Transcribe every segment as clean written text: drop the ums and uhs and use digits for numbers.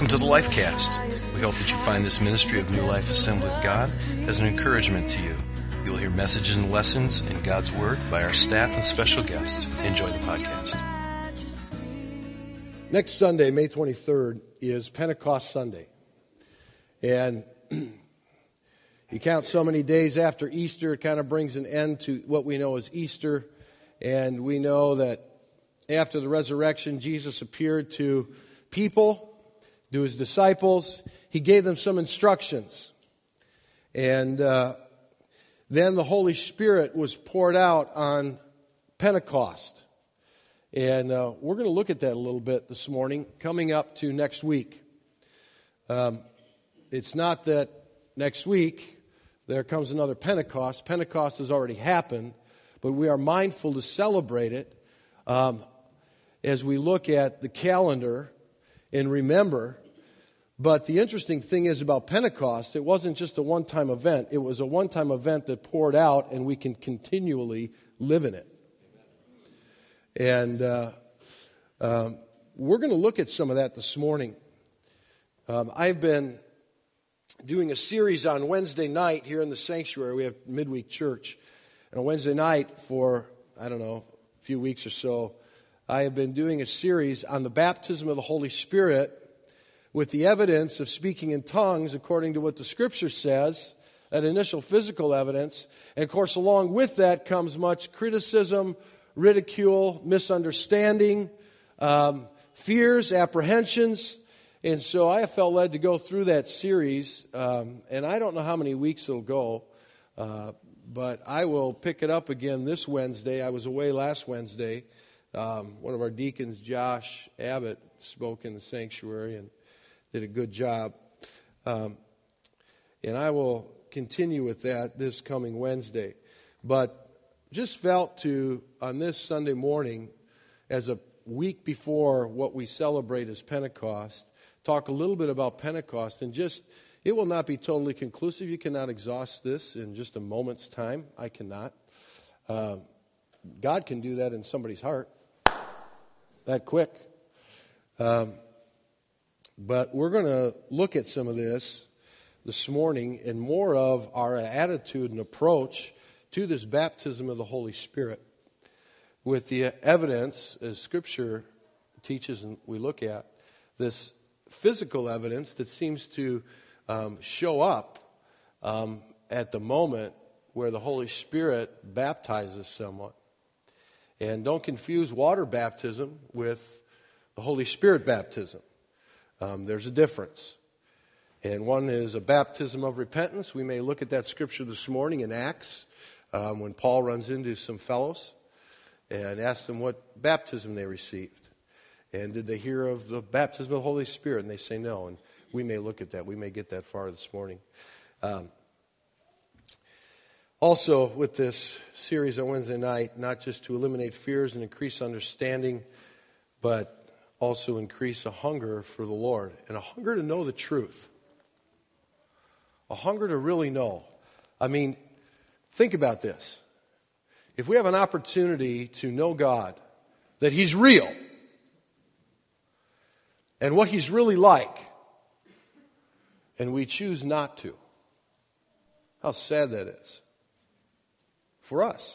Welcome to the LifeCast. We hope that you find this ministry of New Life Assembly of God as an encouragement to you. You will hear messages and lessons in God's Word by our staff and special guests. Enjoy the podcast. Next Sunday, May 23rd, is Pentecost Sunday. And you count so many days after Easter, it kind of brings an end to what we know as Easter. And we know that after the resurrection, Jesus appeared to people, to his disciples. He gave them some instructions. And then the Holy Spirit was poured out on Pentecost. And we're going to look at that a little bit this morning, coming up to next week. It's not that next week there comes another Pentecost. Pentecost has already happened, but we are mindful to celebrate it as we look at the calendar and remember. But the interesting thing is about Pentecost, it wasn't just a one-time event. It was a one-time event that poured out, and we can continually live in it. And we're going to look at some of that this morning. I've been doing a series on Wednesday night here in the sanctuary. We have midweek church. And on Wednesday night for, a few weeks or so, I have been doing a series on the baptism of the Holy Spirit with the evidence of speaking in tongues according to what the Scripture says, that initial physical evidence. And of course, along with that comes much criticism, ridicule, misunderstanding, fears, apprehensions. And so I have felt led to go through that series, and I don't know how many weeks it'll go, but I will pick it up again this Wednesday. I was away last Wednesday. One of our deacons, Josh Abbott, spoke in the sanctuary and did a good job. And I will continue with that this coming Wednesday. But just felt to, on this Sunday morning, as a week before what we celebrate as Pentecost, talk a little bit about Pentecost. And just, it will not be totally conclusive. You cannot exhaust this in just a moment's time. I cannot. God can do that in somebody's heart that quick. But we're going to look at some of this morning and more of our attitude and approach to this baptism of the Holy Spirit with the evidence, as Scripture teaches and we look at, this physical evidence that seems to show up at the moment where the Holy Spirit baptizes someone. And don't confuse water baptism with the Holy Spirit baptism. There's a difference. And one is a baptism of repentance. We may look at that scripture this morning in Acts when Paul runs into some fellows and asks them what baptism they received. And did they hear of the baptism of the Holy Spirit? And they say no. And we may look at that. We may get that far this morning. Also, with this series on Wednesday night, not just to eliminate fears and increase understanding, but also increase a hunger for the Lord and a hunger to know the truth. A hunger to really know. I mean, think about this. If we have an opportunity to know God, that He's real, and what He's really like, and we choose not to, how sad that is for us,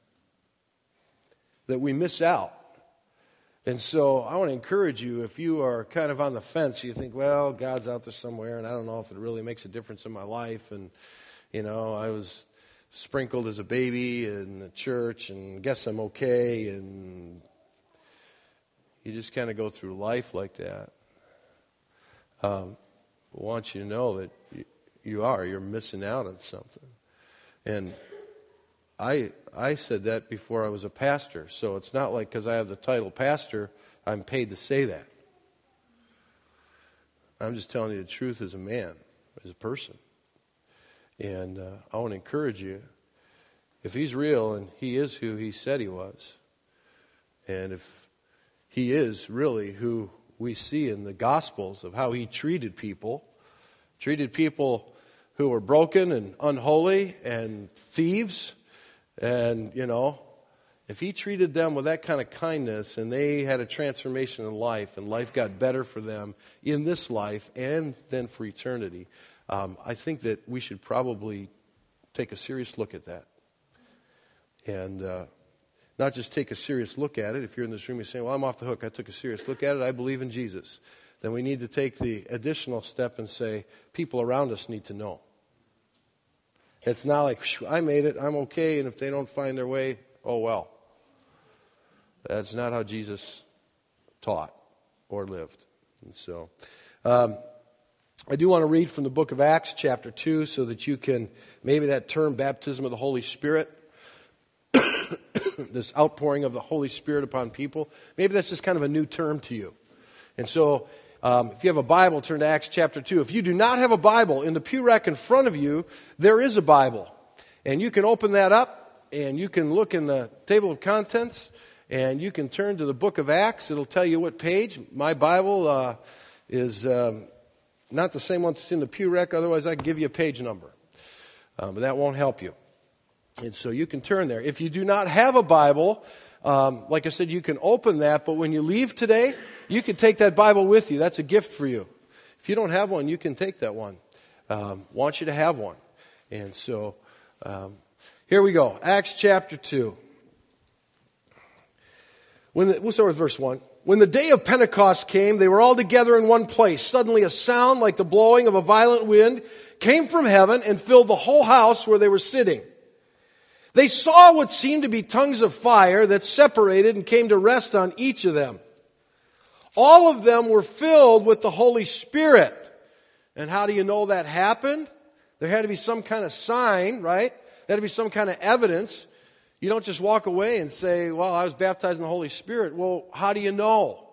that we miss out. And so I want to encourage you, if you are kind of on the fence, you think, well, God's out there somewhere, and I don't know if it really makes a difference in my life. And, I was sprinkled as a baby in the church, and guess I'm okay. And you just kind of go through life like that. I want you to know that you're missing out on something. And I said that before I was a pastor, so it's not like because I have the title pastor, I'm paid to say that. I'm just telling you the truth as a man, as a person. And I want to encourage you, if He's real and He is who He said He was, and if He is really who we see in the Gospels of how He treated people who were broken and unholy and thieves, and, if he treated them with that kind of kindness and they had a transformation in life and life got better for them in this life and then for eternity, I think that we should probably take a serious look at that. And not just take a serious look at it. If you're in this room, you're saying, well, I'm off the hook. I took a serious look at it. I believe in Jesus. Then we need to take the additional step and say, people around us need to know. It's not like, I made it, I'm okay, and if they don't find their way, oh well. That's not how Jesus taught or lived. And so, I do want to read from the book of Acts, chapter 2, so that you can, maybe that term, baptism of the Holy Spirit, this outpouring of the Holy Spirit upon people, maybe that's just kind of a new term to you. And so, if you have a Bible, turn to Acts chapter 2. If you do not have a Bible, in the pew rack in front of you, there is a Bible. And you can open that up, and you can look in the table of contents, and you can turn to the book of Acts. It'll tell you what page. My Bible is not the same one that's in the pew rack. Otherwise, I can give you a page number. But that won't help you. And so you can turn there. If you do not have a Bible, like I said, you can open that. But when you leave today, you can take that Bible with you. That's a gift for you. If you don't have one, you can take that one. Want you to have one. And so, here we go. Acts chapter 2. We'll start with verse 1. When the day of Pentecost came, they were all together in one place. Suddenly a sound like the blowing of a violent wind came from heaven and filled the whole house where they were sitting. They saw what seemed to be tongues of fire that separated and came to rest on each of them. All of them were filled with the Holy Spirit. And how do you know that happened? There had to be some kind of sign, right? There had to be some kind of evidence. You don't just walk away and say, well, I was baptized in the Holy Spirit. Well, how do you know?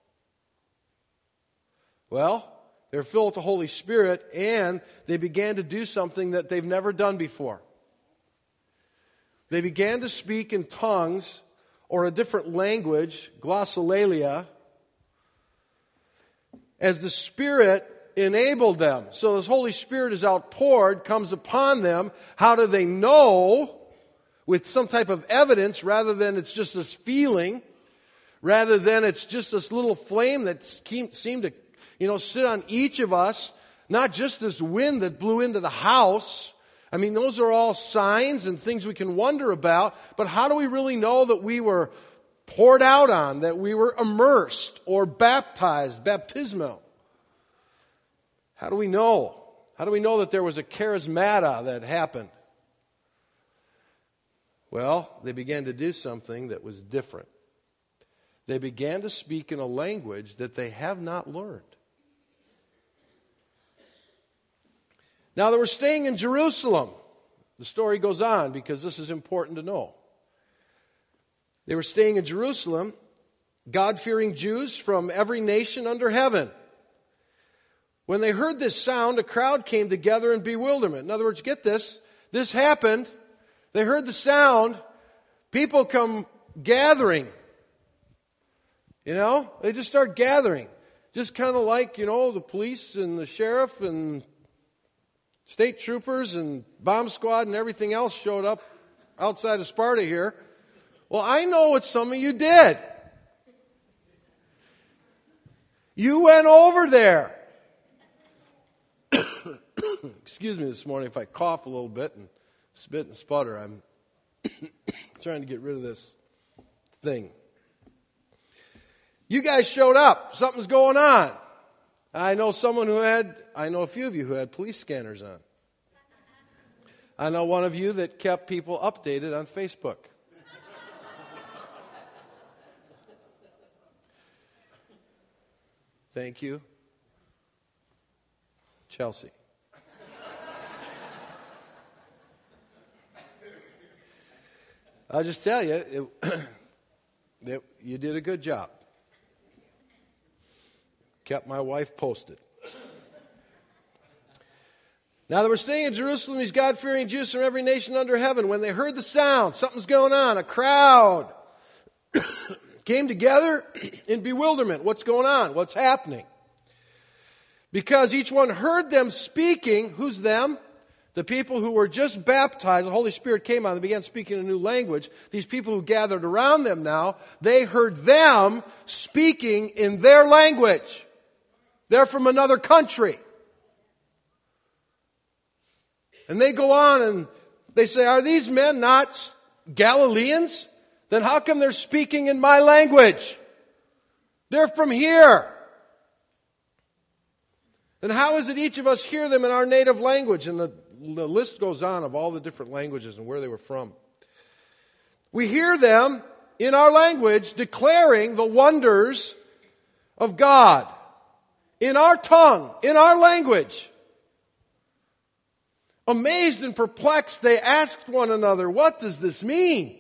Well, they're filled with the Holy Spirit and they began to do something that they've never done before. They began to speak in tongues or a different language, glossolalia, as the Spirit enabled them. So this Holy Spirit is outpoured, comes upon them. How do they know? With some type of evidence, rather than it's just this feeling, rather than it's just this little flame that seemed to, sit on each of us, not just this wind that blew into the house. I mean, those are all signs and things we can wonder about, but how do we really know that we were poured out on, that we were immersed or baptized, baptismo? How do we know? How do we know that there was a charismata that happened? Well, they began to do something that was different. They began to speak in a language that they have not learned. Now, they were staying in Jerusalem. The story goes on because this is important to know. They were staying in Jerusalem, God-fearing Jews from every nation under heaven. When they heard this sound, a crowd came together in bewilderment. In other words, get this. This happened. They heard the sound. People come gathering. They just start gathering. Just kind of like, the police and the sheriff and state troopers and bomb squad and everything else showed up outside of Sparta here. Well, I know what some of you did. You went over there. Excuse me this morning if I cough a little bit and spit and sputter. I'm trying to get rid of this thing. You guys showed up. Something's going on. I know a few of you who had police scanners on. I know one of you that kept people updated on Facebook. Thank you, Chelsea. I'll just tell you, you did a good job. Kept my wife posted. Now they were staying in Jerusalem, these God-fearing Jews from every nation under heaven. When they heard the sound, something's going on, a crowd came together in bewilderment. What's going on? What's happening? Because each one heard them speaking. Who's them? The people who were just baptized, the Holy Spirit came on, they began speaking a new language. These people who gathered around them now, they heard them speaking in their language. They're from another country. And they go on and they say, are these men not Galileans? Then how come they're speaking in my language? They're from here. Then how is it each of us hear them in our native language? And the list goes on of all the different languages and where they were from. We hear them in our language declaring the wonders of God. In our tongue, in our language. Amazed and perplexed, they asked one another, what does this mean?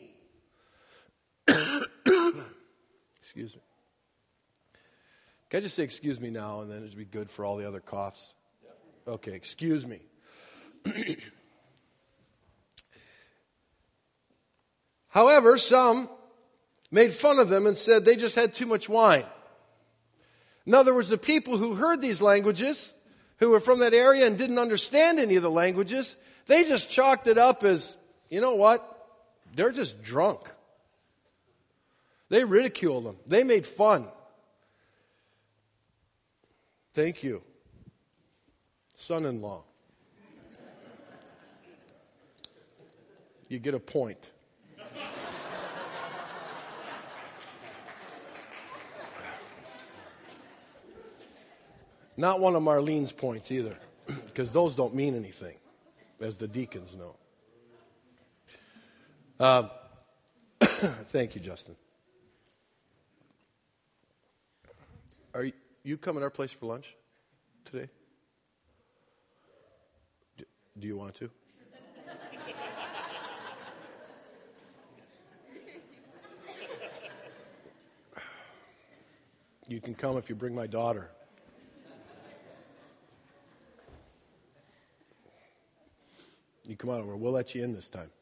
Excuse me. Can I just say excuse me now and then it'd be good for all the other coughs? Okay, excuse me. However, some made fun of them and said they just had too much wine. In other words, the people who heard these languages, who were from that area and didn't understand any of the languages, they just chalked it up as, you know what? They're just drunk. They ridiculed them. They made fun. Thank you, son-in-law. You get a point. Not one of Marlene's points either, because those don't mean anything, as the deacons know. Thank you, Justin. Are you coming to our place for lunch today? Do you want to? You can come if you bring my daughter. You come on over. We'll let you in this time.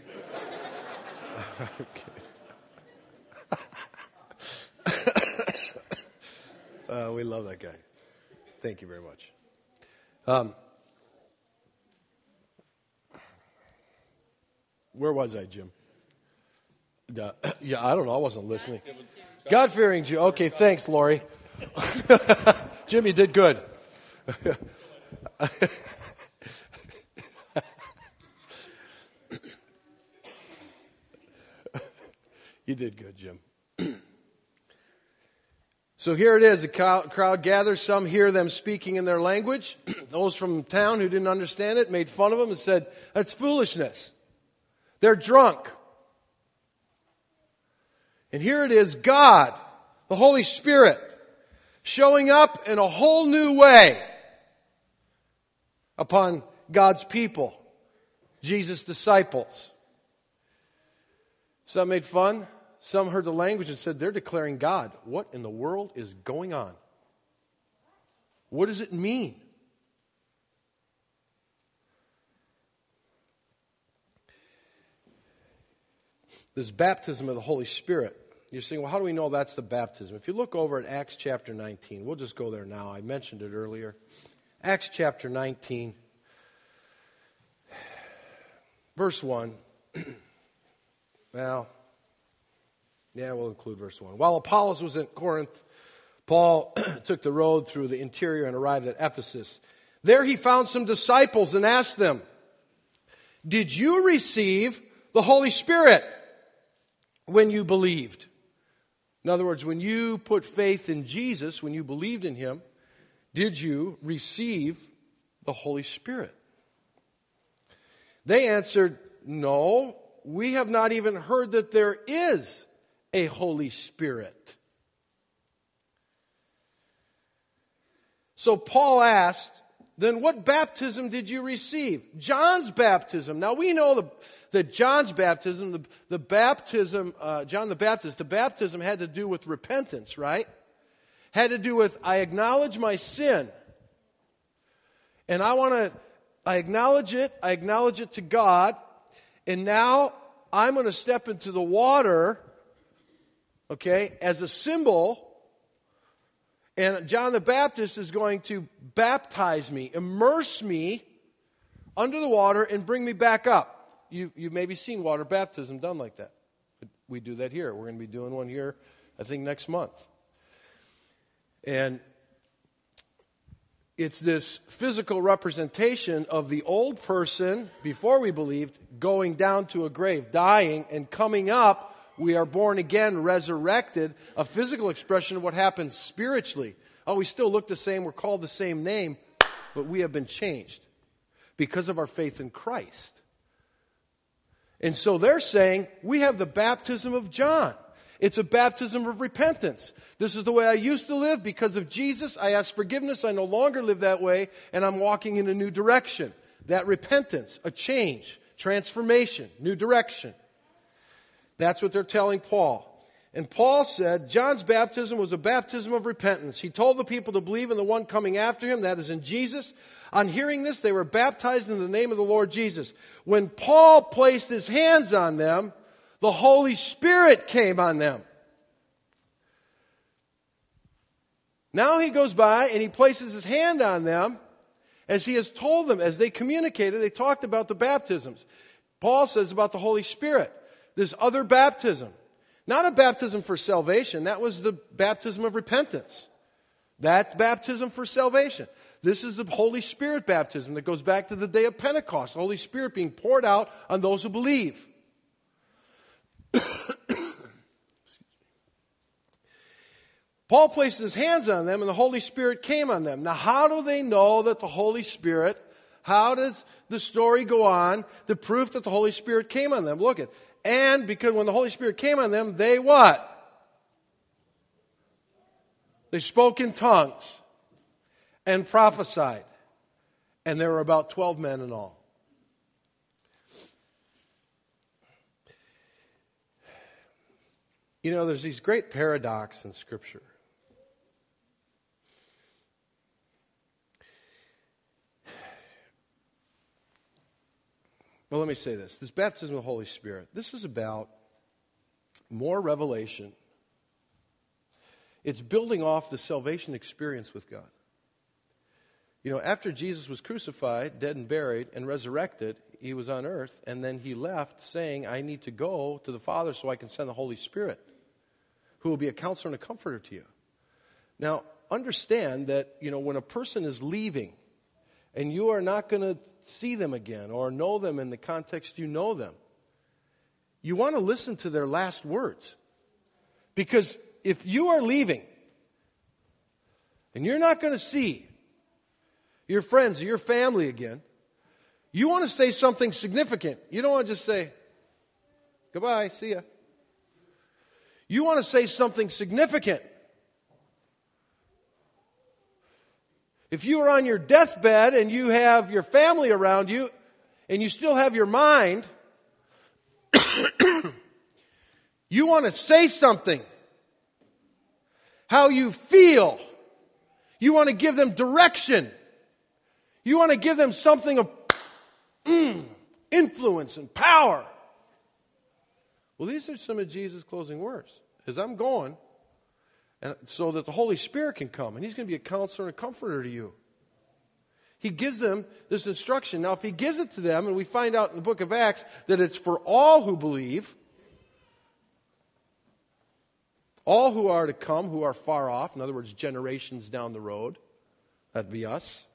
Okay. We love that guy. Thank you very much. Where was I, Jim? Yeah, I don't know. I wasn't listening. God-fearing Jew. Okay, thanks, Lori. Jim, you did good. You did good, Jim. So here it is. The crowd gathers. Some hear them speaking in their language. Those from town who didn't understand it made fun of them and said, that's foolishness. They're drunk. And here it is, God, the Holy Spirit, showing up in a whole new way upon God's people, Jesus' disciples. Some made fun. Some heard the language and said, they're declaring God. What in the world is going on? What does it mean? This baptism of the Holy Spirit. You're saying, well, how do we know that's the baptism? If you look over at Acts chapter 19, we'll just go there now. I mentioned it earlier. Acts chapter 19, verse 1. Well, yeah, we'll include verse 1. While Apollos was at Corinth, Paul took the road through the interior and arrived at Ephesus. There he found some disciples and asked them, did you receive the Holy Spirit when you believed? In other words, when you put faith in Jesus, when you believed in Him, did you receive the Holy Spirit? They answered, no, we have not even heard that there is a Holy Spirit. So Paul asked, then what baptism did you receive? John's baptism. Now we know that John's baptism, the baptism, John the Baptist, the baptism had to do with repentance, right? Had to do with, I acknowledge my sin. And I acknowledge it to God. And now I'm going to step into the water, okay, as a symbol. And John the Baptist is going to baptize me, immerse me under the water and bring me back up. You've maybe seen water baptism done like that. We do that here. We're going to be doing one here, I think, next month. And it's this physical representation of the old person, before we believed, going down to a grave, dying, and coming up. We are born again, resurrected, a physical expression of what happens spiritually. Oh, we still look the same, we're called the same name, but we have been changed because of our faith in Christ. And so they're saying, we have the baptism of John. It's a baptism of repentance. This is the way I used to live. Because of Jesus, I ask forgiveness. I no longer live that way, and I'm walking in a new direction. That repentance, a change, transformation, new direction. That's what they're telling Paul. And Paul said John's baptism was a baptism of repentance. He told the people to believe in the one coming after him, that is in Jesus. On hearing this, they were baptized in the name of the Lord Jesus. When Paul placed his hands on them, the Holy Spirit came on them. Now he goes by and he places his hand on them as he has told them. As they communicated, they talked about the baptisms. Paul says about the Holy Spirit, this other baptism. Not a baptism for salvation. That was the baptism of repentance. That's baptism for salvation. This is the Holy Spirit baptism that goes back to the day of Pentecost. The Holy Spirit being poured out on those who believe. Paul placed his hands on them and the Holy Spirit came on them. Now, how do they know that the Holy Spirit, how does the story go on? The proof that the Holy Spirit came on them. Look at, and because when the Holy Spirit came on them, they what? They spoke in tongues and prophesied. And there were about 12 men in all. You know, there's these great paradoxes in Scripture. Well, let me say this. This baptism of the Holy Spirit, this is about more revelation. It's building off the salvation experience with God. You know, after Jesus was crucified, dead and buried, and resurrected, he was on earth, and then he left saying, I need to go to the Father so I can send the Holy Spirit, who will be a counselor and a comforter to you. Now, understand that, you know, when a person is leaving, and you are not going to see them again or know them in the context you know them, you want to listen to their last words. Because if you are leaving and you're not going to see your friends or your family again, you want to say something significant. You don't want to just say, goodbye, see ya. You want to say something significant. If you are on your deathbed and you have your family around you and you still have your mind, you want to say something. How you feel. You want to give them direction. You want to give them something of influence and power. Well, these are some of Jesus' closing words. As I'm going, and so that the Holy Spirit can come, and he's going to be a counselor and a comforter to you. He gives them this instruction. Now, if he gives it to them, and we find out in the book of Acts that it's for all who believe, all who are to come, who are far off, in other words, generations down the road, that'd be us,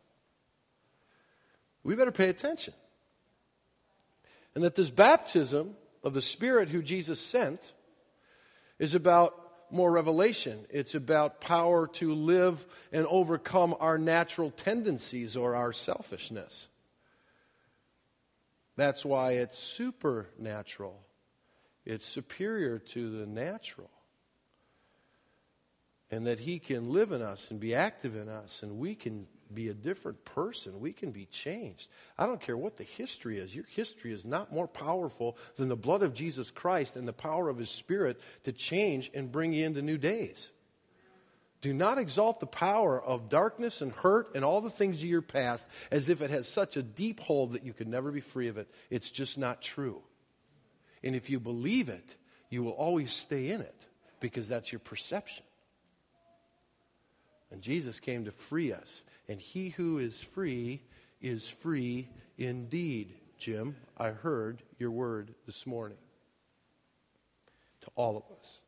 we better pay attention. And that this baptism of the Spirit who Jesus sent is about more revelation. It's about power to live and overcome our natural tendencies or our selfishness. That's why it's supernatural. It's superior to the natural. And that he can live in us and be active in us, and we can be a different person. We can be changed. I don't care what the history is. Your history is not more powerful than the blood of Jesus Christ and the power of his Spirit to change and bring you into new days. Do not exalt the power of darkness and hurt and all the things of your past as if it has such a deep hold that you can never be free of it. It's just not true. And if you believe it, you will always stay in it because that's your perception. And Jesus came to free us. And he who is free is free indeed. Jim, I heard your word this morning. To all of us.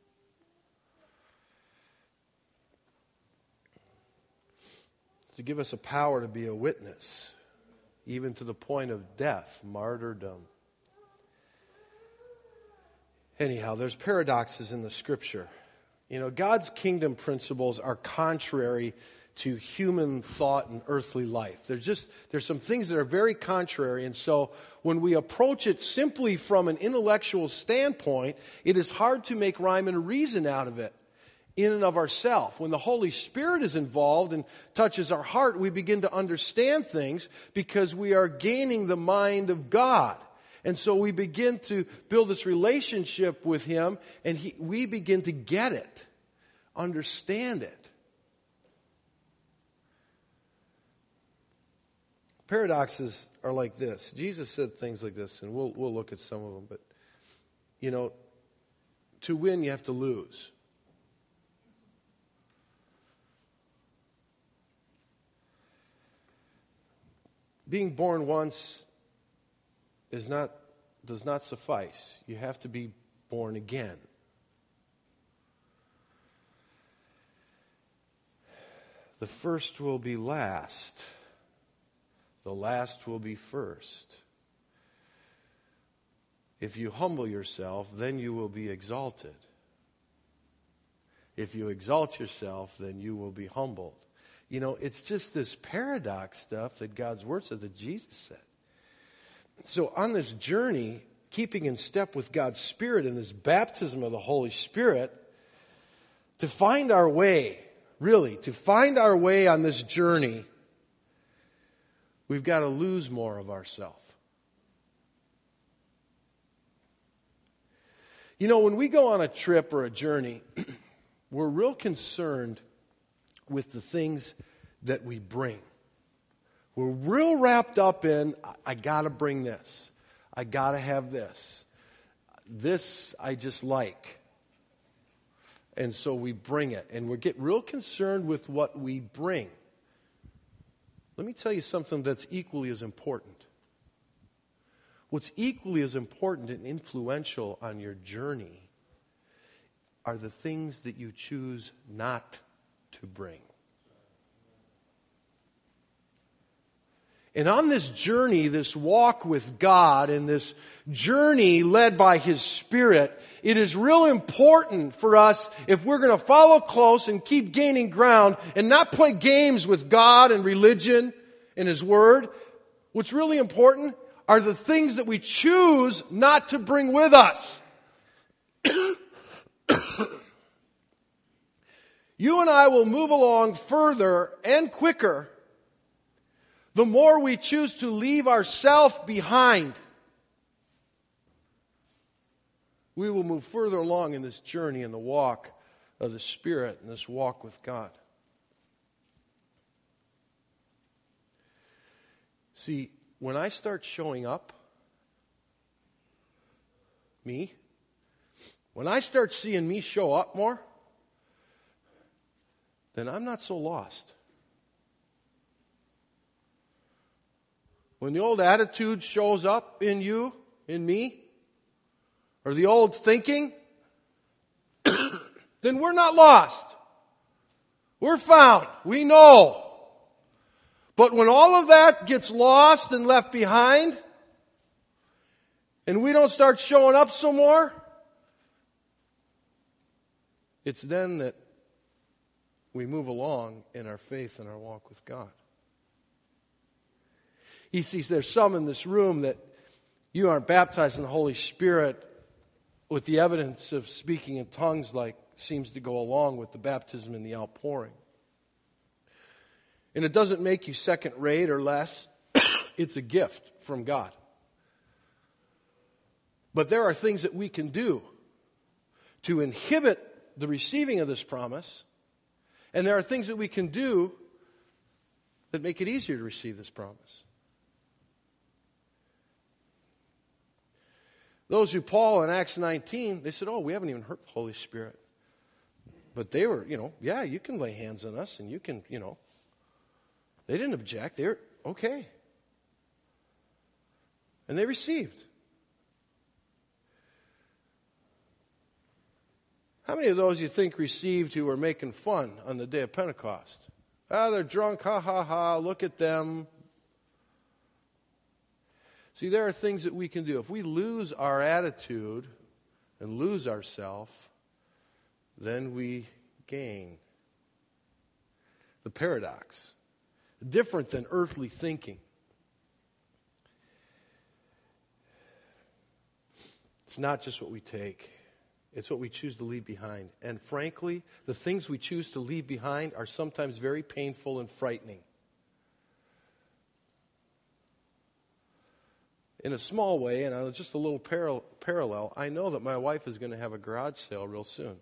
To give us a power to be a witness, even to the point of death, martyrdom. Anyhow, there's paradoxes in the Scripture. You know, God's kingdom principles are contrary to human thought and earthly life. There's some things that are very contrary, and so when we approach it simply from an intellectual standpoint, it is hard to make rhyme and reason out of it in and of ourselves. When the Holy Spirit is involved and touches our heart, we begin to understand things because we are gaining the mind of God. And so we begin to build this relationship with Him, and we begin to get it, understand it. Paradoxes are like this. Jesus said things like this, and we'll look at some of them. But, you know, to win, you have to lose. Being born once does not suffice. You have to be born again. The first will be last. The last will be first. If you humble yourself, then you will be exalted. If you exalt yourself, then you will be humbled. You know, it's just this paradox stuff that God's Word said, that Jesus said. So on this journey, keeping in step with God's Spirit in this baptism of the Holy Spirit, to find our way, really, to find our way on this journey, we've got to lose more of ourselves. You know, when we go on a trip or a journey, we're real concerned with the things that we bring. We're real wrapped up in, I got to bring this. I got to have this. This I just like. And so we bring it. And we get real concerned with what we bring. Let me tell you something that's equally as important. What's equally as important and influential on your journey are the things that you choose not to bring. And on this journey, this walk with God, and this journey led by His Spirit, it is real important for us, if we're going to follow close and keep gaining ground and not play games with God and religion and His Word, what's really important are the things that we choose not to bring with us. You and I will move along further and quicker the more we choose to leave ourselves behind. We will move further along in this journey, in the walk of the Spirit, in this walk with God. See, when I start showing up, when I start seeing me show up more, then I'm not so lost. When the old attitude shows up in you, in me, or the old thinking, then we're not lost. We're found. We know. But when all of that gets lost and left behind, and we don't start showing up some more, it's then that we move along in our faith and our walk with God. He sees there's some in this room that you aren't baptized in the Holy Spirit with the evidence of speaking in tongues like seems to go along with the baptism and the outpouring. And it doesn't make you second rate or less. It's a gift from God. But there are things that we can do to inhibit the receiving of this promise. And there are things that we can do that make it easier to receive this promise. Those who Paul in Acts 19, they said, we haven't even heard the Holy Spirit. But they were, you can lay hands on us and you can, they didn't object. okay. And they received. How many of those you think received who were making fun on the day of Pentecost? Ah, they're drunk, ha, ha, ha, look at them. See, there are things that we can do. If we lose our attitude and lose ourselves, then we gain. The paradox. Different than earthly thinking. It's not just what we take. It's what we choose to leave behind. And frankly, the things we choose to leave behind are sometimes very painful and frightening. In a small way, and just a little parallel, I know that my wife is going to have a garage sale real soon.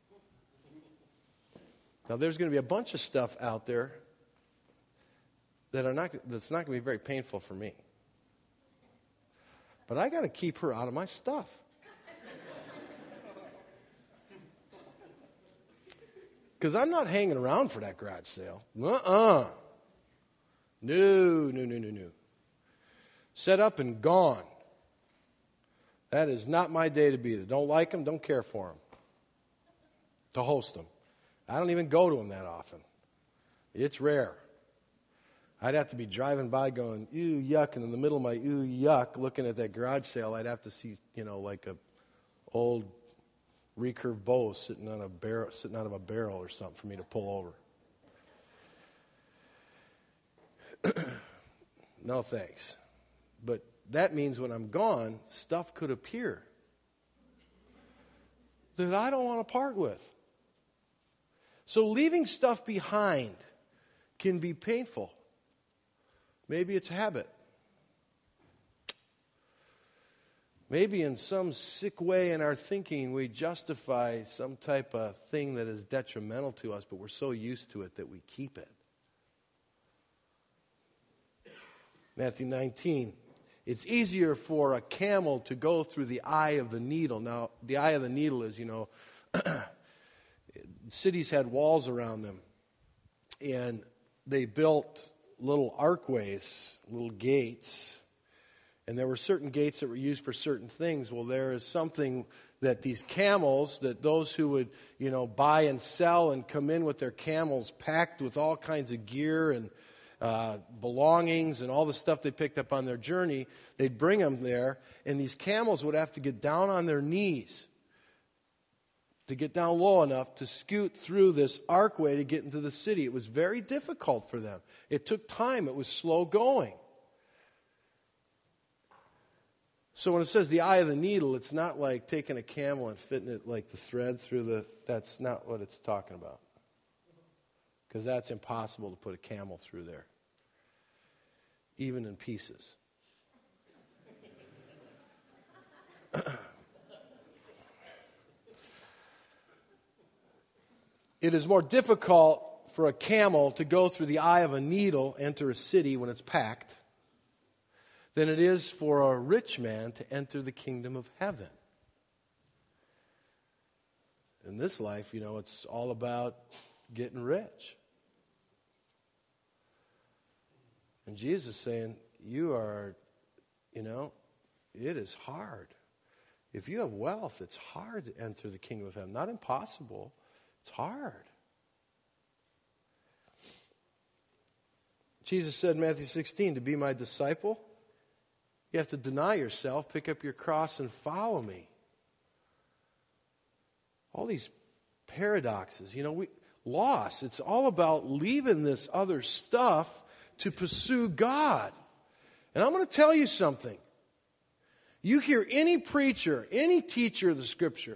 Now, there's going to be a bunch of stuff out there that's not going to be very painful for me. But I got to keep her out of my stuff. Because I'm not hanging around for that garage sale. No. Set up and gone. That is not my day to be there. Don't like them, don't care for them. To host them. I don't even go to them that often. It's rare. I'd have to be driving by going, ew, yuck, and in the middle of my ew, yuck, looking at that garage sale, I'd have to see, like a old recurve bow sitting out of a barrel or something for me to pull over. No thanks. But that means when I'm gone, stuff could appear that I don't want to part with. So leaving stuff behind can be painful. Maybe it's habit. Maybe in some sick way in our thinking we justify some type of thing that is detrimental to us, but we're so used to it that we keep it. Matthew 19. It's easier for a camel to go through the eye of the needle. Now, the eye of the needle is, cities had walls around them. And they built little archways, little gates. And there were certain gates that were used for certain things. Well, there is something that these camels, that those who would, buy and sell and come in with their camels packed with all kinds of gear and belongings and all the stuff they picked up on their journey, they'd bring them there, and these camels would have to get down on their knees to get down low enough to scoot through this archway to get into the city. It was very difficult for them. It took time. It was slow going. So when it says the eye of the needle, it's not like taking a camel and fitting it like the thread through that's not what it's talking about. Because that's impossible to put a camel through there. Even in pieces. It is more difficult for a camel to go through the eye of a needle, enter a city when it's packed, than it is for a rich man to enter the kingdom of heaven. In this life, it's all about getting rich. And Jesus is saying, you are, it is hard. If you have wealth, it's hard to enter the kingdom of heaven. Not impossible. It's hard. Jesus said in Matthew 16, to be my disciple, you have to deny yourself, pick up your cross, and follow me. All these paradoxes, loss. It's all about leaving this other stuff to pursue God. And I'm going to tell you something. You hear any preacher, any teacher of the Scripture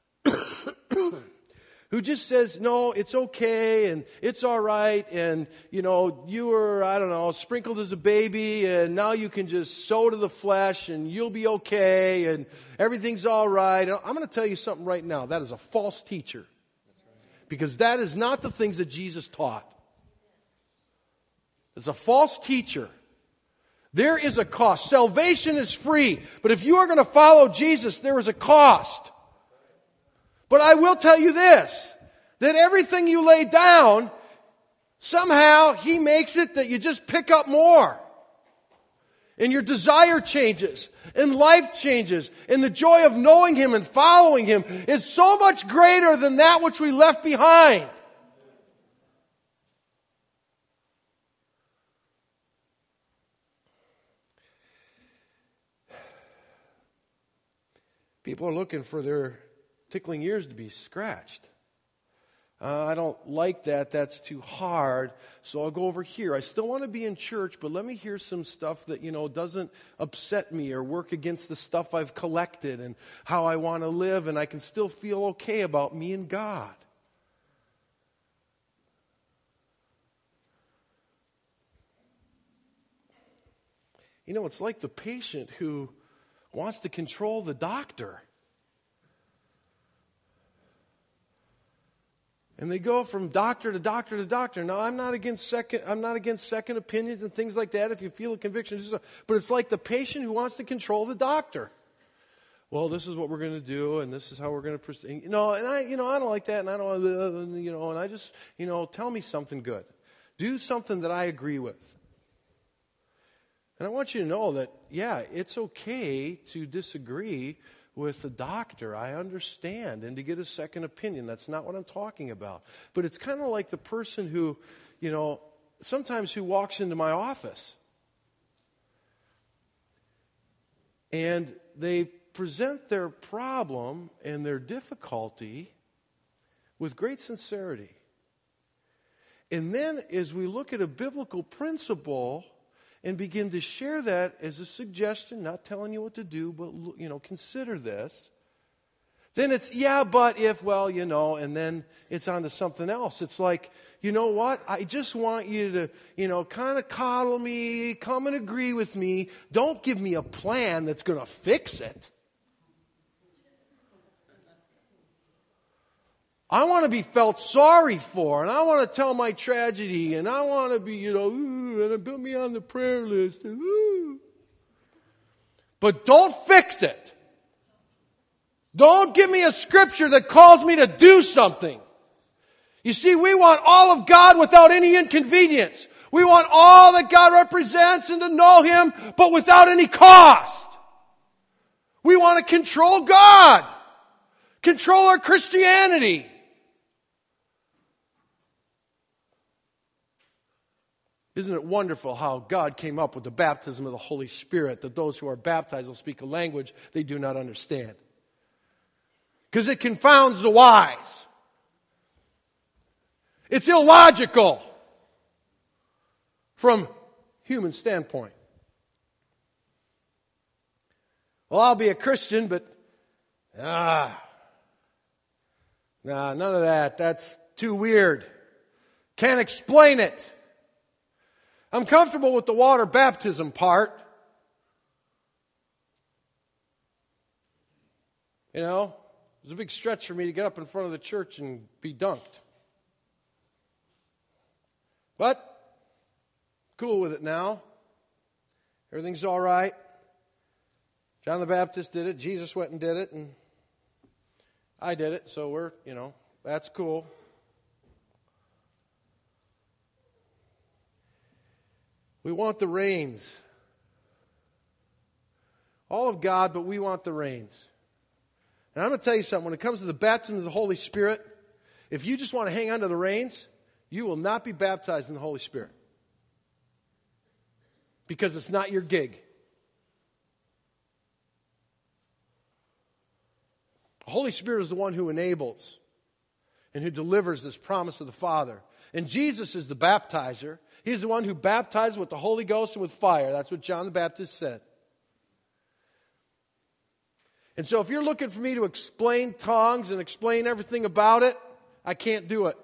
who just says, no, it's okay and it's all right and, you were, sprinkled as a baby and now you can just sow to the flesh and you'll be okay and everything's all right. And I'm going to tell you something right now. That is a false teacher. Because that is not the things that Jesus taught. It's a false teacher. There is a cost. Salvation is free. But if you are going to follow Jesus, there is a cost. But I will tell you this, that everything you lay down, somehow He makes it that you just pick up more. And your desire changes, and life changes, and the joy of knowing Him and following Him is so much greater than that which we left behind. People are looking for their tickling ears to be scratched. I don't like that. That's too hard. So I'll go over here. I still want to be in church, but let me hear some stuff that, doesn't upset me or work against the stuff I've collected and how I want to live, and I can still feel okay about me and God. It's like the patient who wants to control the doctor. And they go from doctor to doctor to doctor. Now, I'm not against second opinions and things like that. If you feel a conviction, but it's like the patient who wants to control the doctor. Well, this is what we're going to do, and this is how we're going to proceed. And I don't like that, and I don't, and I just, tell me something good. Do something that I agree with. And I want you to know that, yeah, it's okay to disagree with the doctor. I understand. And to get a second opinion. That's not what I'm talking about. But it's kind of like the person who, sometimes who walks into my office. And they present their problem and their difficulty with great sincerity. And then as we look at a biblical principle and begin to share that as a suggestion, not telling you what to do, but, consider this. Then it's, yeah, but if, and then it's on to something else. It's like, you know what? I just want you to, kind of coddle me, come and agree with me. Don't give me a plan that's going to fix it. I want to be felt sorry for, and I want to tell my tragedy, and I want to be, and put me on the prayer list. But don't fix it. Don't give me a scripture that calls me to do something. You see, we want all of God without any inconvenience. We want all that God represents and to know Him, but without any cost. We want to control God. Control our Christianity. Isn't it wonderful how God came up with the baptism of the Holy Spirit, that those who are baptized will speak a language they do not understand? Because it confounds the wise. It's illogical from human standpoint. Well, I'll be a Christian, but none of that. That's too weird. Can't explain it. I'm comfortable with the water baptism part. It was a big stretch for me to get up in front of the church and be dunked. But, cool with it now. Everything's all right. John the Baptist did it. Jesus went and did it. And I did it. So we're, that's cool. We want the reins. All of God, but we want the reins. And I'm going to tell you something. When it comes to the baptism of the Holy Spirit, if you just want to hang on to the reins, you will not be baptized in the Holy Spirit. Because it's not your gig. The Holy Spirit is the one who enables and who delivers this promise of the Father. And Jesus is the baptizer. He's the one who baptizes with the Holy Ghost and with fire. That's what John the Baptist said. And so if you're looking for me to explain tongues and explain everything about it, I can't do it.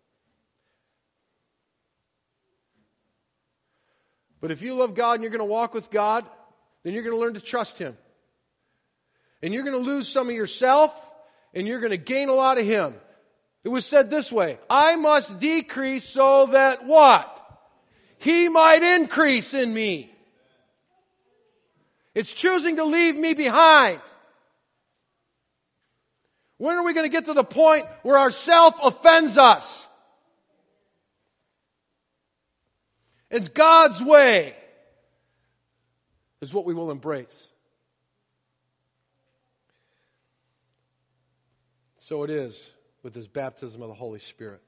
But if you love God and you're going to walk with God, then you're going to learn to trust Him. And you're going to lose some of yourself, and you're going to gain a lot of Him. It was said this way, I must decrease so that what? He might increase in me. It's choosing to leave me behind. When are we going to get to the point where our self offends us? and God's way is what we will embrace. So it is with this baptism of the Holy Spirit.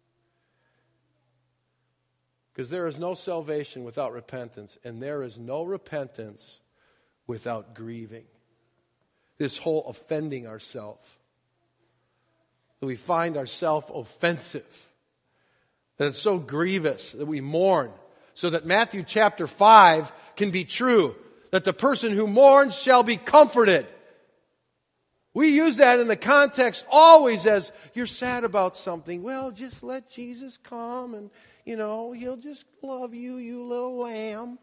Because there is no salvation without repentance, and there is no repentance without grieving. This whole offending ourselves, that we find ourselves offensive, that it's so grievous that we mourn, so that Matthew chapter 5 can be true, that the person who mourns shall be comforted. We use that in the context always as, you're sad about something. Well, just let Jesus come and, He'll just love you, you little lamb.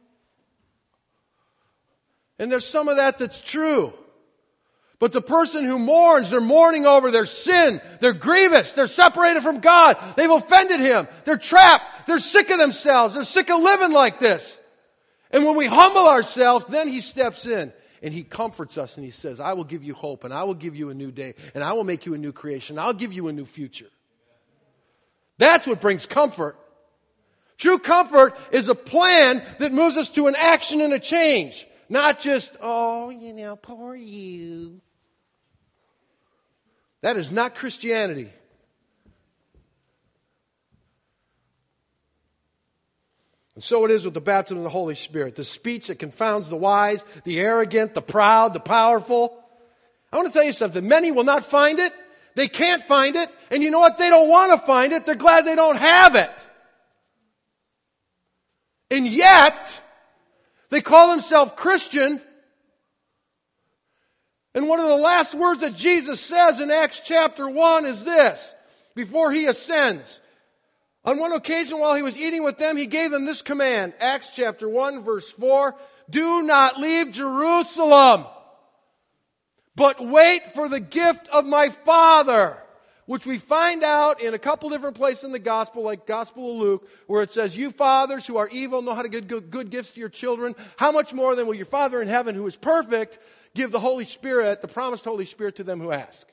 And there's some of that that's true. But the person who mourns, they're mourning over their sin. They're grievous. They're separated from God. They've offended Him. They're trapped. They're sick of themselves. They're sick of living like this. And when we humble ourselves, then He steps in. And He comforts us and He says, I will give you hope and I will give you a new day and I will make you a new creation. I'll give you a new future. That's what brings comfort. True comfort is a plan that moves us to an action and a change. Not just, poor you. That is not Christianity. And so it is with the baptism of the Holy Spirit. The speech that confounds the wise, the arrogant, the proud, the powerful. I want to tell you something. Many will not find it. They can't find it. And you know what? They don't want to find it. They're glad they don't have it. And yet, they call themselves Christian. And one of the last words that Jesus says in Acts chapter 1 is this, before He ascends. On one occasion while He was eating with them, He gave them this command. Acts chapter 1 verse 4. Do not leave Jerusalem, but wait for the gift of my Father, which we find out in a couple different places in the gospel, like Gospel of Luke, where it says, you fathers who are evil know how to give good gifts to your children. How much more then will your Father in heaven, who is perfect, give the Holy Spirit, the promised Holy Spirit, to them who ask?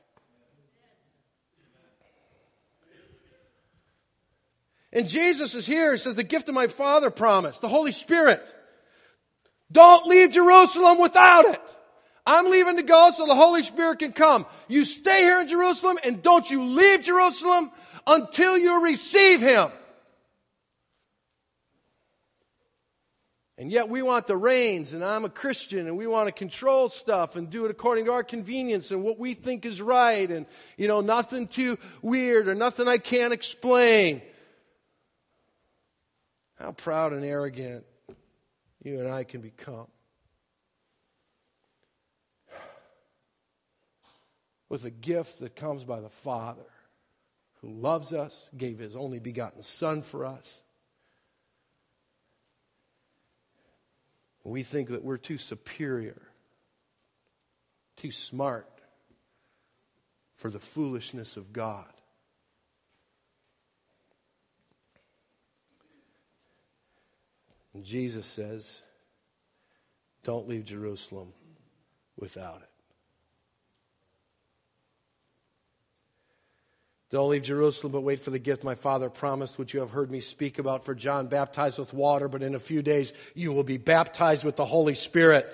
And Jesus is here. He says, the gift of my Father promised, the Holy Spirit. Don't leave Jerusalem without it. I'm leaving to go so the Holy Spirit can come. You stay here in Jerusalem and don't you leave Jerusalem until you receive Him. And yet we want the reins, and I'm a Christian, and we want to control stuff and do it according to our convenience and what we think is right, and nothing too weird or nothing I can't explain. How proud and arrogant you and I can become. With a gift that comes by the Father, who loves us, gave His only begotten Son for us. We think that we're too superior, too smart for the foolishness of God. And Jesus says, don't leave Jerusalem without it. Don't leave Jerusalem, but wait for the gift my Father promised, which you have heard me speak about. For John baptized with water, but in a few days you will be baptized with the Holy Spirit.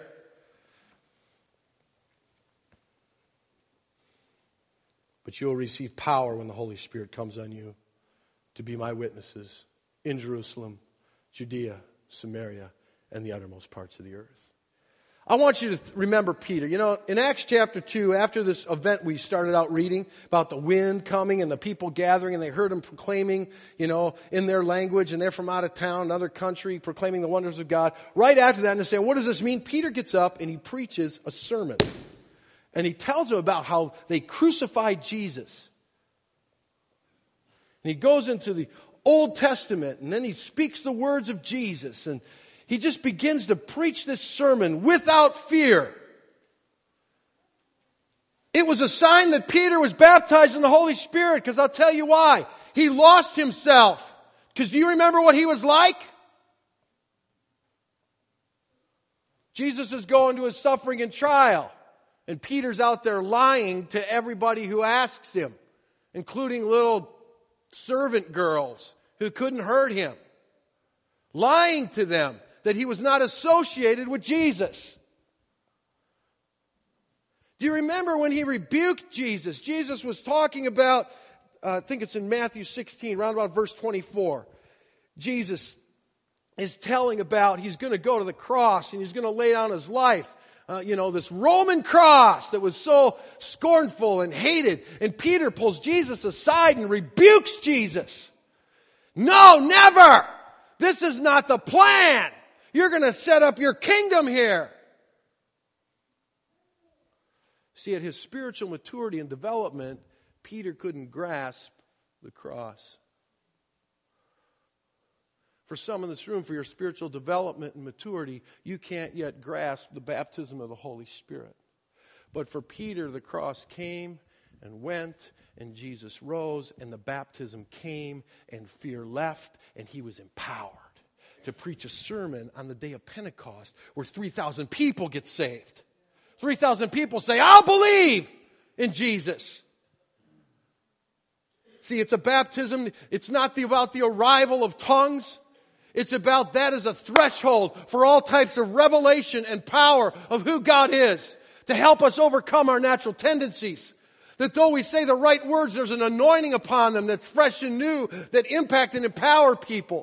But you will receive power when the Holy Spirit comes on you to be my witnesses in Jerusalem, Judea, Samaria, and the uttermost parts of the earth. I want you to remember Peter. In Acts chapter 2, after this event we started out reading about the wind coming and the people gathering, and they heard him proclaiming, in their language, and they're from out of town, another country, proclaiming the wonders of God. Right after that, and they're saying, what does this mean? Peter gets up and he preaches a sermon. And he tells them about how they crucified Jesus. And he goes into the Old Testament, and then he speaks the words of Jesus, and he just begins to preach this sermon without fear. It was a sign that Peter was baptized in the Holy Spirit, because I'll tell you why. He lost himself. Because do you remember what he was like? Jesus is going to his suffering and trial, and Peter's out there lying to everybody who asks him, including little servant girls who couldn't hurt him. lying to them that he was not associated with Jesus. Do you remember when he rebuked Jesus? Jesus was talking about, I think it's in Matthew 16, around about verse 24. Jesus is telling about he's going to go to the cross and he's going to lay down his life. This Roman cross that was so scornful and hated. And Peter pulls Jesus aside and rebukes Jesus. No, never! This is not the plan. You're going to set up your kingdom here. See, at his spiritual maturity and development, Peter couldn't grasp the cross. For some in this room, for your spiritual development and maturity, you can't yet grasp the baptism of the Holy Spirit. But for Peter, the cross came and went, and Jesus rose, and the baptism came, and fear left, and he was empowered to preach a sermon on the day of Pentecost where 3,000 people get saved. 3,000 people say, I'll believe in Jesus. See, it's a baptism. It's not about the arrival of tongues. It's about that as a threshold for all types of revelation and power of who God is to help us overcome our natural tendencies. That though we say the right words, there's an anointing upon them that's fresh and new that impact and empower people.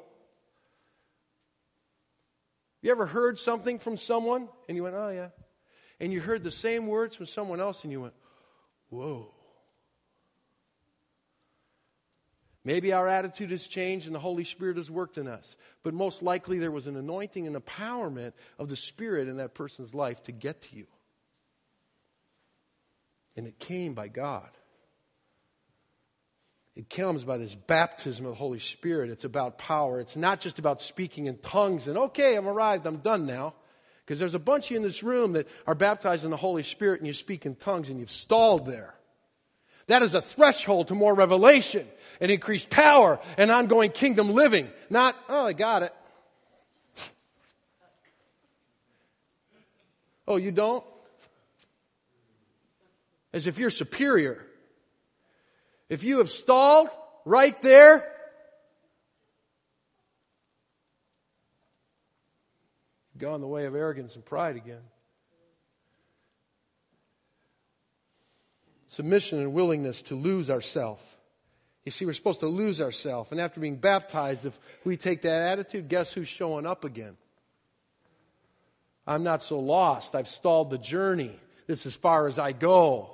You ever heard something from someone and you went, oh yeah. And you heard the same words from someone else and you went, whoa. Maybe our attitude has changed and the Holy Spirit has worked in us. But most likely there was an anointing and empowerment of the Spirit in that person's life to get to you. And it came by God. It comes by this baptism of the Holy Spirit. It's about power. It's not just about speaking in tongues and, okay, I'm arrived, I'm done now. Because there's a bunch of you in this room that are baptized in the Holy Spirit and you speak in tongues and you've stalled there. That is a threshold to more revelation and increased power and ongoing kingdom living. Not, oh, I got it. Oh, you don't? As if you're superior. If you have stalled right there, you've gone the way of arrogance and pride again. Submission and willingness to lose ourself. You see, we're supposed to lose ourselves. And after being baptized, if we take that attitude, guess who's showing up again? I'm not so lost. I've stalled the journey. This is as far as I go.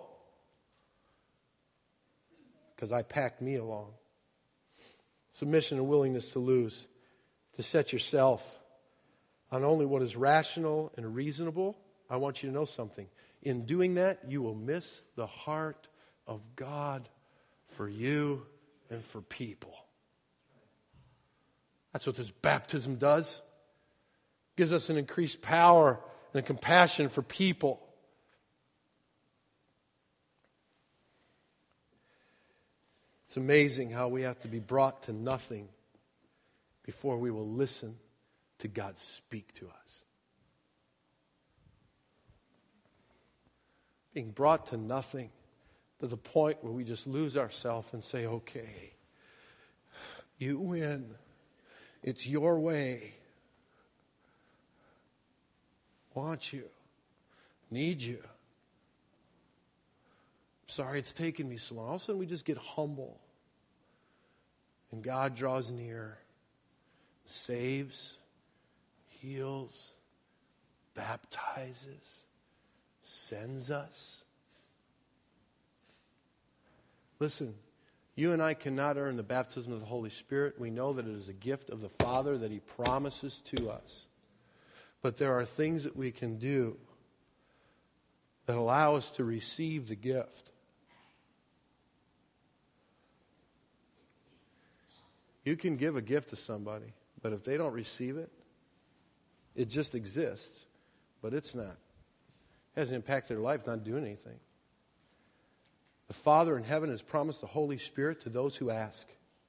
Because I packed me along. Submission and willingness to lose. To set yourself on only what is rational and reasonable. I want you to know something. In doing that, you will miss the heart of God for you and for people. That's what this baptism does. It gives us an increased power and a compassion for people. It's amazing how we have to be brought to nothing before we will listen to God speak to us. Being brought to nothing to the point where we just lose ourselves and say, okay, you win. It's your way. Want you. Need you. Sorry it's taken me so long. All of a sudden we just get humble. And God draws near, saves, heals, baptizes, sends us. Listen, you and I cannot earn the baptism of the Holy Spirit. We know that it is a gift of the Father that He promises to us. But there are things that we can do that allow us to receive the gift. You can give a gift to somebody, but if they don't receive it, it just exists, but it's not. It hasn't impacted their life, not doing anything. The Father in heaven has promised the Holy Spirit to those who ask.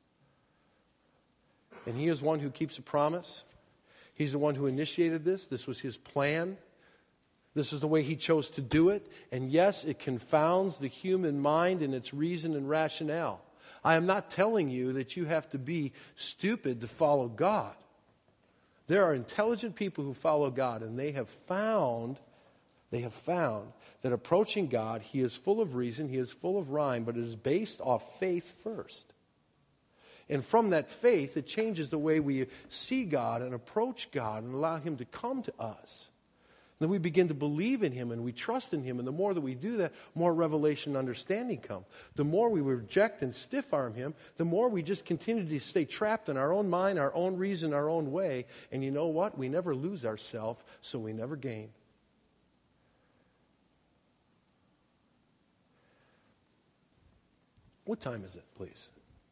And He is one who keeps a promise. He's the one who initiated this. This was His plan. This is the way He chose to do it. And yes, it confounds the human mind and its reason and rationale. I am not telling you that you have to be stupid to follow God. There are intelligent people who follow God, and they have found that approaching God, He is full of reason, He is full of rhyme, but it is based off faith first. And from that faith, it changes the way we see God and approach God and allow Him to come to us. Then we begin to believe in Him and we trust in Him. And the more that we do that, more revelation and understanding come. The more we reject and stiff-arm Him, the more we just continue to stay trapped in our own mind, our own reason, our own way. And you know what? We never lose ourselves, so we never gain. What time is it, please?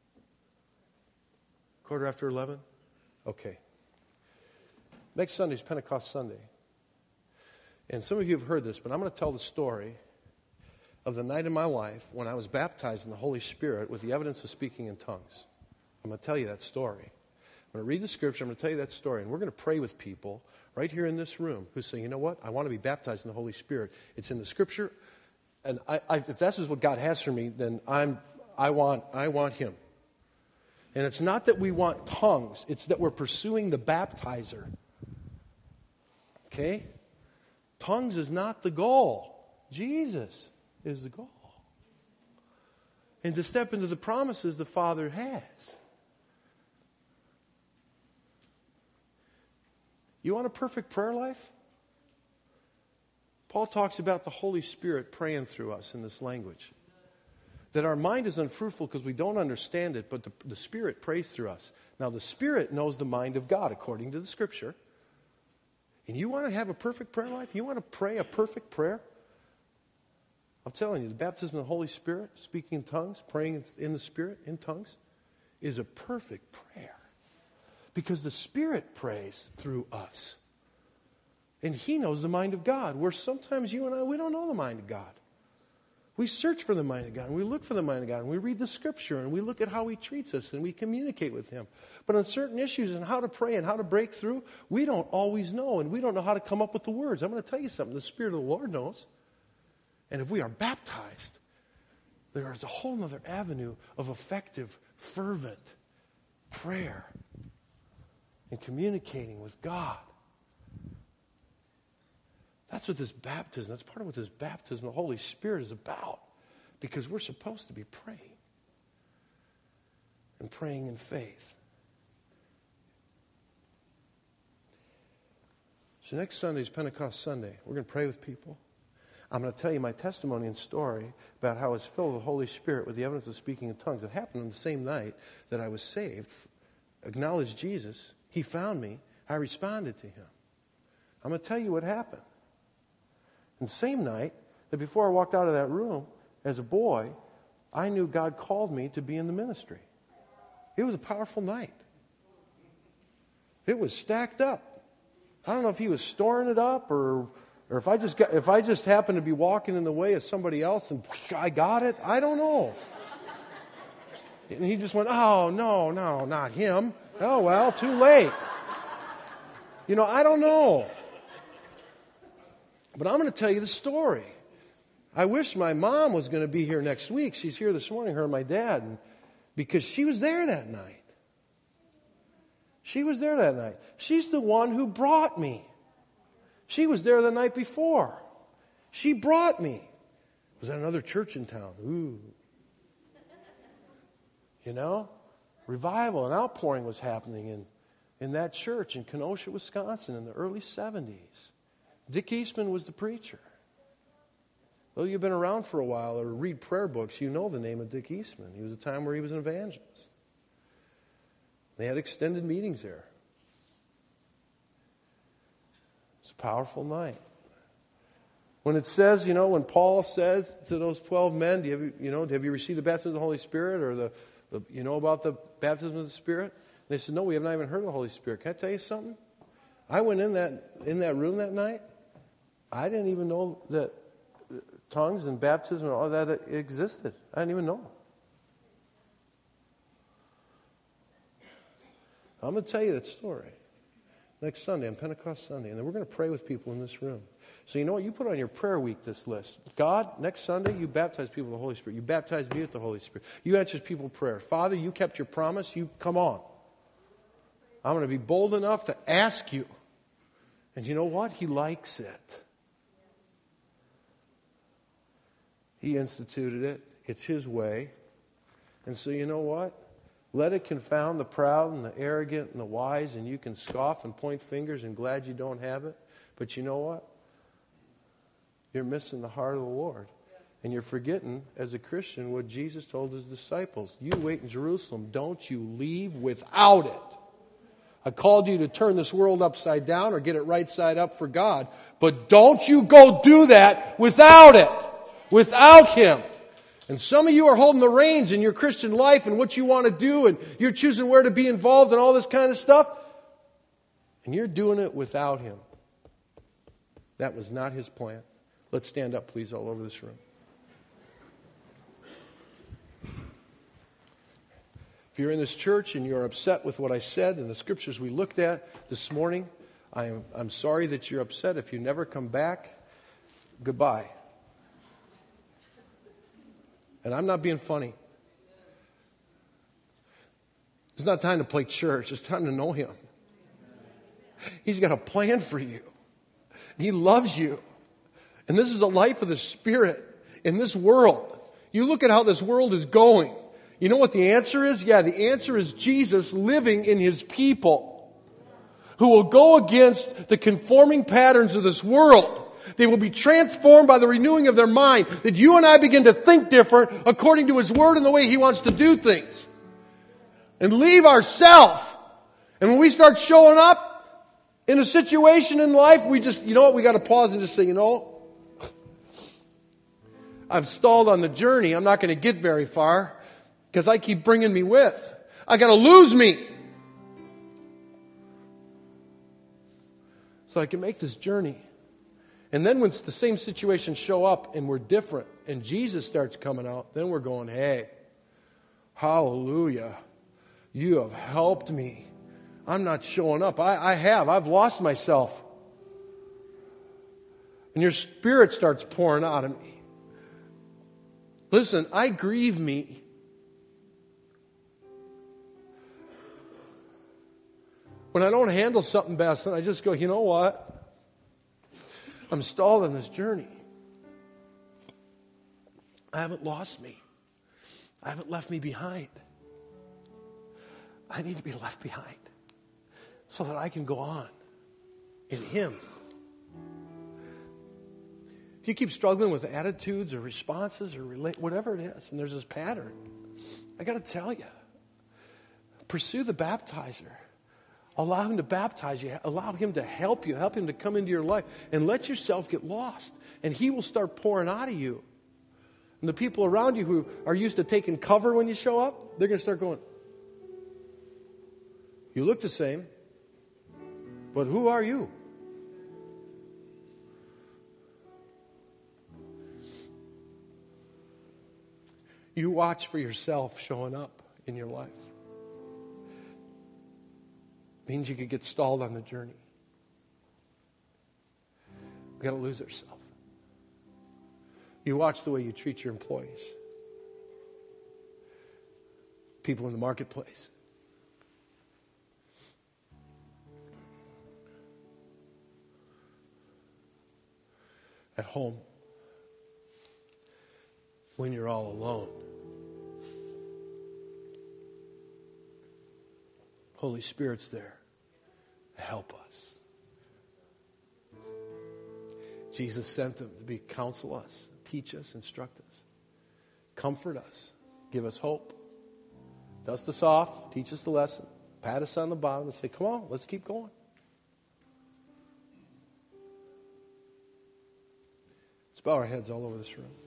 11:15? Okay. Next Sunday is Pentecost Sunday. And some of you have heard this, but I'm going to tell the story of the night in my life when I was baptized in the Holy Spirit with the evidence of speaking in tongues. I'm going to tell you that story. I'm going to read the scripture. I'm going to tell you that story. And we're going to pray with people right here in this room who say, you know what? I want to be baptized in the Holy Spirit. It's in the scripture. And if this is what God has for me, then I want Him. And it's not that we want tongues. It's that we're pursuing the baptizer. Okay? Tongues is not the goal. Jesus is the goal. And to step into the promises the Father has. You want a perfect prayer life? Paul talks about the Holy Spirit praying through us in this language. That our mind is unfruitful because we don't understand it, but the Spirit prays through us. Now, the Spirit knows the mind of God according to the Scripture. And you want to have a perfect prayer life? You want to pray a perfect prayer? I'm telling you, the baptism of the Holy Spirit, speaking in tongues, praying in the Spirit, in tongues, is a perfect prayer. Because the Spirit prays through us. And He knows the mind of God. Where sometimes you and I, we don't know the mind of God. We search for the mind of God, and we look for the mind of God, and we read the Scripture, and we look at how He treats us, and we communicate with Him. But on certain issues and how to pray and how to break through, we don't always know, and we don't know how to come up with the words. I'm going to tell you something. The Spirit of the Lord knows. And if we are baptized, there is a whole other avenue of effective, fervent prayer and communicating with God. That's what this baptism, that's part of what this baptism of the Holy Spirit is about. Because we're supposed to be praying. And praying in faith. So next Sunday is Pentecost Sunday. We're going to pray with people. I'm going to tell you my testimony and story about how I was filled with the Holy Spirit with the evidence of speaking in tongues. It happened on the same night that I was saved, acknowledged Jesus. He found me. I responded to Him. I'm going to tell you what happened. And the same night that before I walked out of that room, as a boy, I knew God called me to be in the ministry. It was a powerful night. It was stacked up. I don't know if He was storing it up or if I just happened to be walking in the way of somebody else and I got it. I don't know. And He just went, oh, no, not him. Oh, well, too late. I don't know. But I'm going to tell you the story. I wish my mom was going to be here next week. She's here this morning, her and my dad, because she was there that night. She was there that night. She's the one who brought me. She was there the night before. She brought me. Was at another church in town. Ooh. Revival and outpouring was happening in that church in Kenosha, Wisconsin in the early 70s. Dick Eastman was the preacher. Though you've been around for a while or read prayer books, you know the name of Dick Eastman. He was a time where he was an evangelist. They had extended meetings there. It's a powerful night. When it says, when Paul says to those 12 men, have you received the baptism of the Holy Spirit or about the baptism of the Spirit? And they said, no, we have not even heard of the Holy Spirit. Can I tell you something? I went in that room that night. I didn't even know that tongues and baptism and all that existed. I didn't even know. I'm going to tell you that story next Sunday, on Pentecost Sunday. And then we're going to pray with people in this room. So you know what? You put on your prayer week this list. God, next Sunday, you baptize people with the Holy Spirit. You baptize me with the Holy Spirit. You answer people prayer. Father, you kept your promise. You come on. I'm going to be bold enough to ask you. And you know what? He likes it. He instituted it. It's His way. And so you know what? Let it confound the proud and the arrogant and the wise, and you can scoff and point fingers and glad you don't have it. But you know what? You're missing the heart of the Lord. And you're forgetting, as a Christian, what Jesus told His disciples. You wait in Jerusalem. Don't you leave without it. I called you to turn this world upside down or get it right side up for God. But don't you go do that without it. Without Him. And some of you are holding the reins in your Christian life and what you want to do, and you're choosing where to be involved and all this kind of stuff. And you're doing it without Him. That was not His plan. Let's stand up, please, all over this room. If you're in this church and you're upset with what I said and the scriptures we looked at this morning, I'm sorry that you're upset. If you never come back, goodbye. And I'm not being funny. It's not time to play church. It's time to know Him. He's got a plan for you. He loves you. And this is a life of the Spirit in this world. You look at how this world is going. You know what the answer is? Yeah, the answer is Jesus living in His people who will go against the conforming patterns of this world. They will be transformed by the renewing of their mind, that you and I begin to think different according to His Word and the way He wants to do things. And leave ourselves. And when we start showing up in a situation in life, we just, you know what, we got to pause and just say, you know, I've stalled on the journey. I'm not going to get very far because I keep bringing me with. I got to lose me so I can make this journey. And then when the same situations show up and we're different and Jesus starts coming out, then we're going, hey, hallelujah, you have helped me. I'm not showing up. I've lost myself. And your Spirit starts pouring out of me. Listen, I grieve me. When I don't handle something best, then I just go, you know what? I'm stalled on this journey. I haven't lost me. I haven't left me behind. I need to be left behind so that I can go on in Him. If you keep struggling with attitudes or responses or whatever it is, and there's this pattern, I got to tell you, pursue the baptizer. Allow Him to baptize you. Allow Him to help you. Help Him to come into your life. And let yourself get lost. And He will start pouring out of you. And the people around you who are used to taking cover when you show up, they're going to start going, you look the same, but who are you? You watch for yourself showing up in your life. Means you could get stalled on the journey. We've got to lose ourselves. You watch the way you treat your employees, people in the marketplace. At home, when you're all alone. Holy Spirit's there to help us. Jesus sent them to counsel us, teach us, instruct us, comfort us, give us hope, dust us off, teach us the lesson, pat us on the bottom and say, come on, let's keep going. Let's bow our heads all over this room.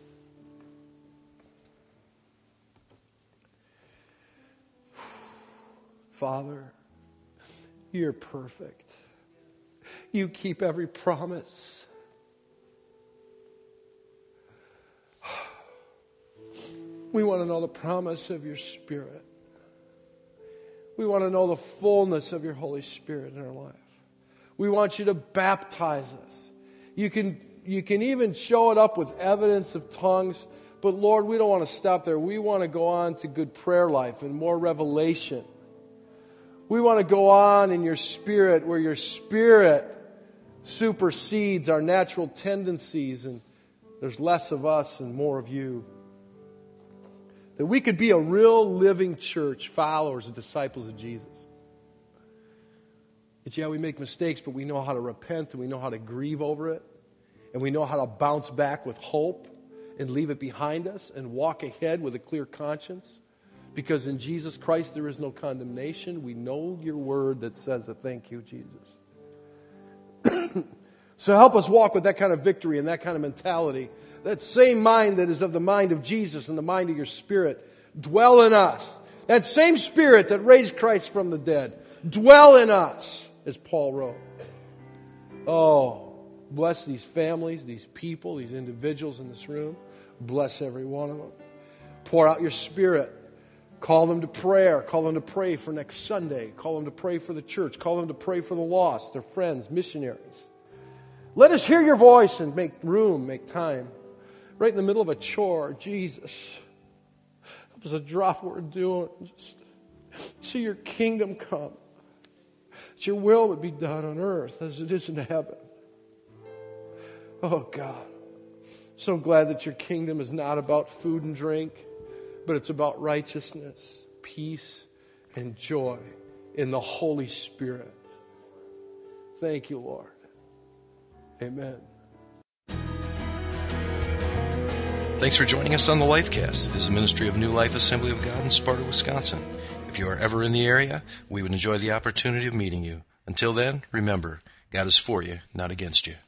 Father, you're perfect. You keep every promise. We want to know the promise of your Spirit. We want to know the fullness of your Holy Spirit in our life. We want you to baptize us. You can even show it up with evidence of tongues. But Lord, we don't want to stop there. We want to go on to good prayer life and more revelation. We want to go on in your Spirit, where your Spirit supersedes our natural tendencies and there's less of us and more of you. That we could be a real living church, followers and disciples of Jesus. That yeah, we make mistakes, but we know how to repent and we know how to grieve over it. And we know how to bounce back with hope and leave it behind us and walk ahead with a clear conscience. Because in Jesus Christ there is no condemnation. We know your word that says that. Thank you, Jesus. So help us walk with that kind of victory and that kind of mentality. That same mind that is of the mind of Jesus and the mind of your Spirit dwell in us. That same Spirit that raised Christ from the dead dwell in us, as Paul wrote. Oh, bless these families, these people, these individuals in this room. Bless every one of them. Pour out your Spirit. Call them to prayer. Call them to pray for next Sunday. Call them to pray for the church. Call them to pray for the lost, their friends, missionaries. Let us hear your voice and make room, make time. Right in the middle of a chore, Jesus, help us to drop what we're doing. Just see your kingdom come. That your will would be done on earth as it is in heaven. Oh God, so glad that your kingdom is not about food and drink, but it's about righteousness, peace, and joy in the Holy Spirit. Thank you, Lord. Amen. Thanks for joining us on the Lifecast. It is a ministry of New Life Assembly of God in Sparta, Wisconsin. If you are ever in the area, we would enjoy the opportunity of meeting you. Until then, remember, God is for you, not against you.